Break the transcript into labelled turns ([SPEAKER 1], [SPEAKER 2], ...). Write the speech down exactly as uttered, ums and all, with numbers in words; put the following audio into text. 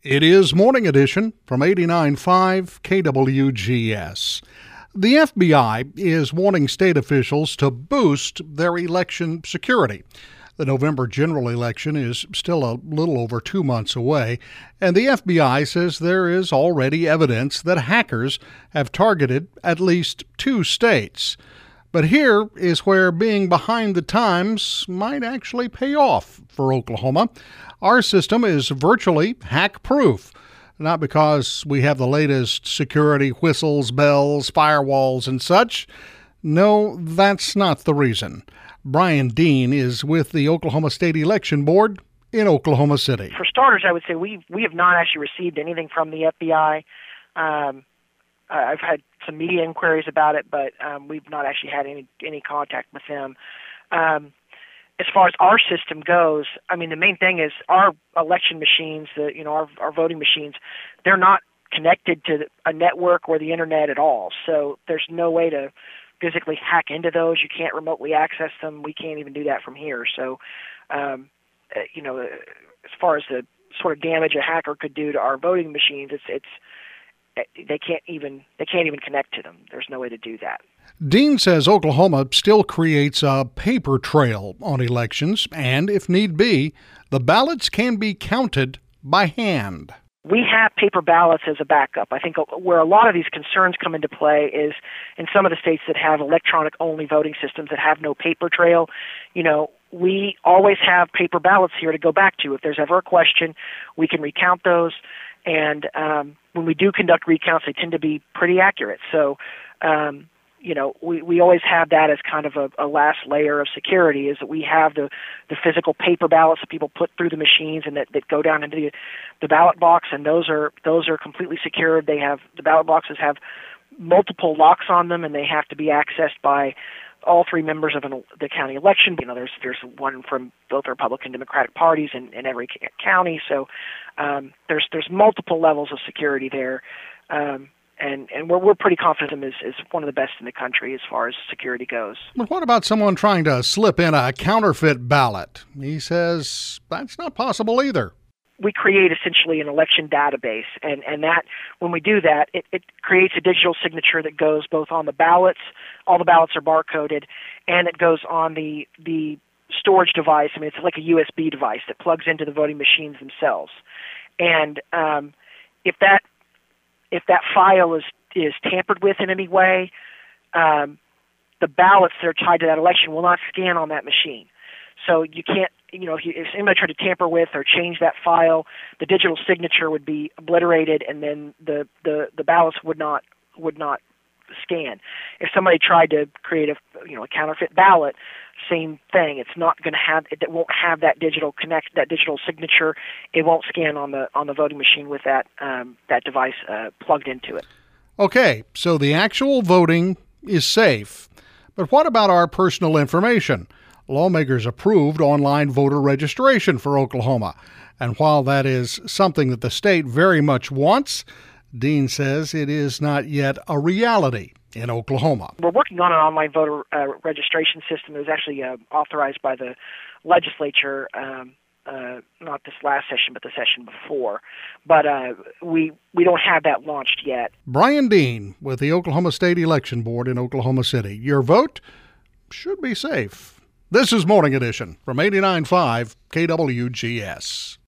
[SPEAKER 1] It is Morning Edition from eighty-nine point five K W G S. The F B I is warning state officials to boost their election security. The November general election is still a little over two months away, and the F B I says there is already evidence that hackers have targeted at least two states. But here is where being behind the times might actually pay off for Oklahoma. Our system is virtually hack-proof, not because we have the latest security whistles, bells, firewalls, and such. No, that's not the reason. Brian Dean is with the Oklahoma State Election Board in Oklahoma City.
[SPEAKER 2] For starters, I would say we we have not actually received anything from the F B I. Um, I've had some media inquiries about it, but um, we've not actually had any any contact with them. Um, as far as our system goes, I mean, the main thing is our election machines, the you know our our voting machines, they're not connected to a network or the internet at all. So there's no way to physically hack into those. You can't remotely access them. We can't even do that from here. So, um, uh, you know, as far as the sort of damage a hacker could do to our voting machines, it's it's they can't even they can't even connect to them. There's no way to do that.
[SPEAKER 1] Dean says Oklahoma still creates a paper trail on elections, and if need be, the ballots can be counted by hand.
[SPEAKER 2] We have paper ballots as a backup. I think where a lot of these concerns come into play is in some of the states that have electronic-only voting systems that have no paper trail. You know, we always have paper ballots here to go back to. If there's ever a question, we can recount those. And um, when we do conduct recounts, they tend to be pretty accurate. So, um, you know, we, we always have that as kind of a, a last layer of security, is that we have the, the physical paper ballots that people put through the machines and that, that go down into the, the ballot box, and those are those are completely secured. They have the ballot boxes have multiple locks on them, and they have to be accessed by all three members of an, the county election. You know, there's there's one from both Republican and Democratic parties in, in every county, so um, there's there's multiple levels of security there. Um, And and we're we're pretty confident is is one of the best in the country as far as security goes.
[SPEAKER 1] But what about someone trying to slip in a counterfeit ballot? He says that's not possible either.
[SPEAKER 2] We create essentially an election database, and, and that when we do that, it, it creates a digital signature that goes both on the ballots, all the ballots are barcoded, and it goes on the the storage device. I mean, it's like a U S B device that plugs into the voting machines themselves. And um, if that If that file is, is tampered with in any way, um, the ballots that are tied to that election will not scan on that machine. So you can't, you know, if, you, if anybody tried to tamper with or change that file, the digital signature would be obliterated, and then the, the, the ballots would not would not scan. If somebody tried to create a you know a counterfeit ballot, same thing. It's not going to have it won't have that digital connect that digital signature. It won't scan on the on the voting machine with that um, that device uh, plugged into it.
[SPEAKER 1] Okay, so the actual voting is safe, but what about our personal information? Lawmakers approved online voter registration for Oklahoma, and while that is something that the state very much wants, Dean says it is not yet a reality in Oklahoma.
[SPEAKER 2] We're working on an online voter uh, registration system that was actually uh, authorized by the legislature, um, uh, not this last session, but the session before. But uh, we we don't have that launched yet.
[SPEAKER 1] Brian Dean with the Oklahoma State Election Board in Oklahoma City. Your vote should be safe. This is Morning Edition from eighty-nine point five K W G S.